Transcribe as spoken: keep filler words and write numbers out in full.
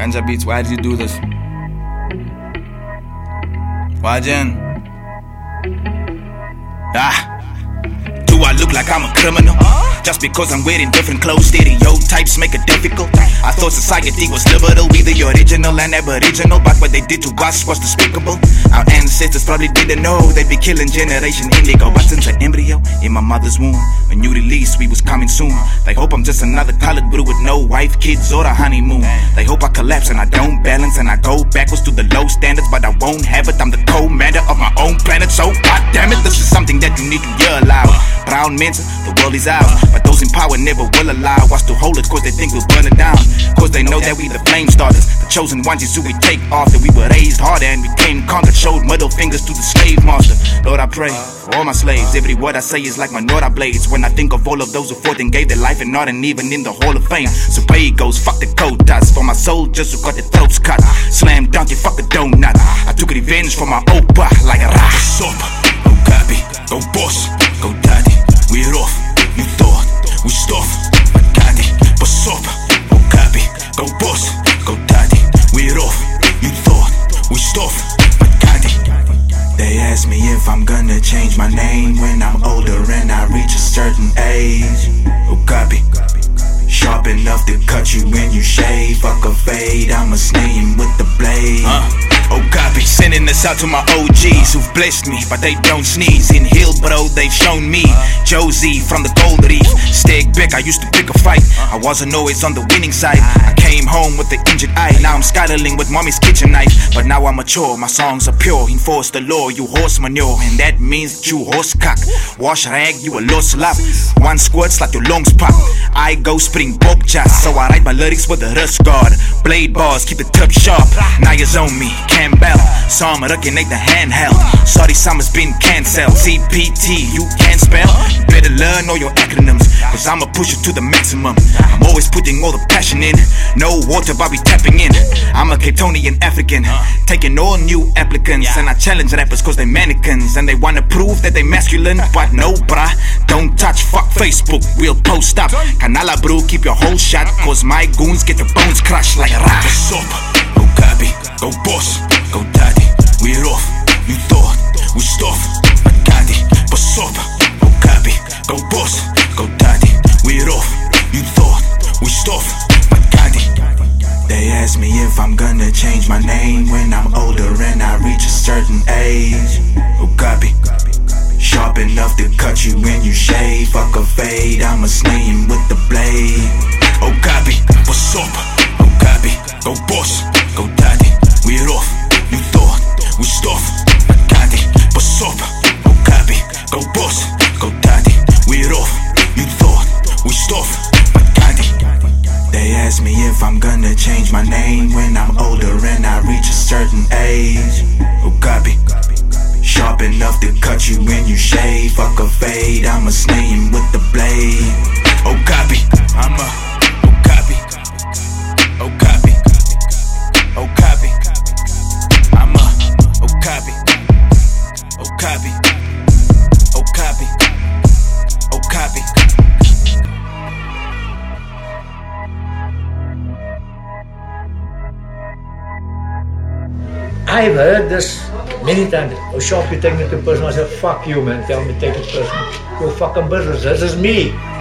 Ganja Beats, why did you do this? Why, Jen? Ah. Do I look like I'm a criminal? Just because I'm wearing different clothes, stereotypes make it difficult. I thought society was liberal, we the original and aboriginal, but what they did to us was despicable. Our ancestors probably didn't know they'd be killing Generation Indigo. But since an embryo in my mother's womb, when you released, we was coming soon. They hope I'm just another colored brew with no wife, kids, or a honeymoon. They hope I collapse and I don't balance and I go backwards to the low standards, but I won't have it. I'm the commander of my own planet, so goddammit, this is something that you need to hear aloud. Brown men, the world is ours, but those in power never will allow us to hold it, cause they think we'll burn it down. Cause they know that we the flame starters, the chosen ones is who we take after. We were raised harder and became conquered, showed middle fingers to the slave master. Lord, I pray for all my slaves. Every word I say is like my Nora blades. When I think of all of those who fought and gave their life and not and even in the Hall of Fame. So pay goes, fuck the code dust. For my soldiers who got their throats cut, slam donkey, fuck a donut. I took revenge for my opa like a rat. Stop, go Gabi, go boss, go daddy. We're off, you thought we stop, but daddy, what's up? Go Gabi, go boss, go daddy. We're off, you thought we stop, but daddy. They ask me if I'm gonna change my name when I'm older and I reach a certain age. Oh Gabi, sharp enough to cut you when you shave. Fuck a fade, I'ma slay him with the blade. uh. Oh Gabi, sending this out to my O Gs who've blessed me, but they don't sneeze. In Hillbro, they've shown me Josie from the Gold Reef. Steg Beck, I used to pick a fight. I wasn't always on the winning side. I came home with the injured eye. Now I'm scuttling with mommy's kitchen knife. But now I'm mature, my songs are pure. Enforce the law, you horse manure, and that means that you horse cock. Wash rag, you a lost lap. One squirts like your lungs pop. I go spring bok just, so I write my lyrics with a wrist guard. Blade bars, keep the tip sharp. Now you zone me, Campbell. Some recognize the handheld. Sorry, summer's been cancelled. C P T, you can't spell. You better learn all your acronyms, cause I'ma push it to the maximum. I'm always putting all the passion in. No water, but we tapping in. I'm a Capetonian African, taking all new applicants. And I challenge rappers cause they mannequins, and they wanna prove that they masculine. But no bruh, don't touch, fuck Facebook, we'll post up. Canala bro, keep your whole shot, cause my goons get your bones crushed like a rat. What's up? Go Gabi, go boss, go daddy. We're off, you thought we stop, but daddy, what's up? Go Gabi, go boss, go daddy. We're off, you thought we stop, but daddy. They ask me if I'm gonna change my name when I'm older and I reach a certain age. Oh Gabi, sharp enough to cut you when you shave. Fuck a fade, I'ma slay him with the blade. Oh Gabi, what's up? Oh Gabi, go boss, go daddy. We're off, you thought we stop, but daddy, what's up? Oh Gabi, go boss, go daddy. We're off, you thought we stop, but daddy. They ask me if I'm gonna change my name when I'm older and I reach a certain age. Oh Gabi, sharp enough to cut you when you shave. Fuck a fade, I'ma slay him with the blade. Oh Gabi, I'm a Oh Gabi, Oh Gabi, Oh Gabi, I'm a Oh Gabi, Oh Gabi, Oh Gabi, Oh Gabi. I've heard this many times. Oh, Sharp, you take me to personal. I said, fuck you, man. Tell me, take it personal. Your fucking business. This is me.